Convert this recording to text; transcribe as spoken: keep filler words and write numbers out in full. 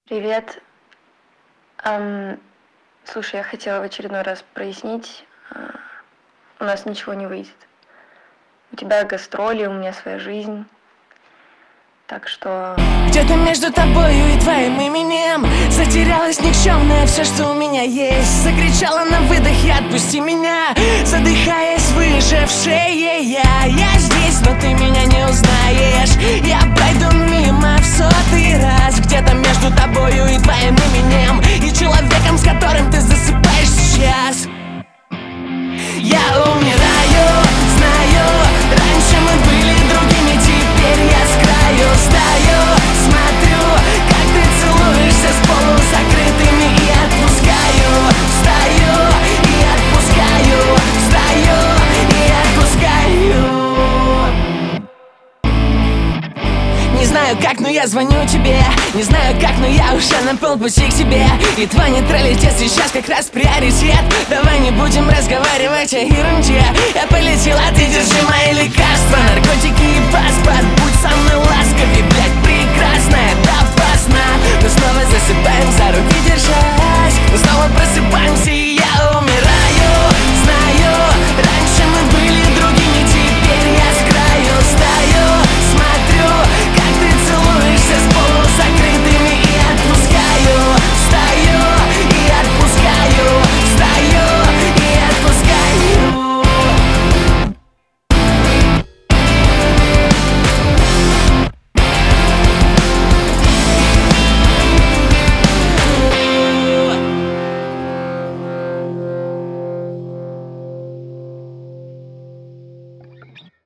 Привет. Ам, слушай, я хотела в очередной раз прояснить, а, у нас ничего не выйдет. У тебя гастроли, у меня своя жизнь. Так что... Где-то между тобою и твоим именем затерялась никчемная все, что у меня есть. Закричала на выдохе: отпусти меня, задыхаясь, выжившая я. Я здесь, но ты меня не узнаешь. Я пройду мимо в сотый раз. Где-то между тобою и твоим именем и человеком, с которым ты засыпаешь сейчас. Я умираю, знаю. Раньше мы были другими, теперь я с краю стою. Смотрю, как ты целуешься с полузакрытыми, и отпускаю. Встаю и отпускаю, встаю и отпускаю. Не знаю как, но я звоню тебе. Не знаю как, но я уже на полпути к тебе. И твой нейтралитет сейчас как раз приоритет. Давай не будем разговаривать о ерунде. Я полетела, ты держи мои лекарства, наркотики и паспорт. Будь со мной ласковей, блядь.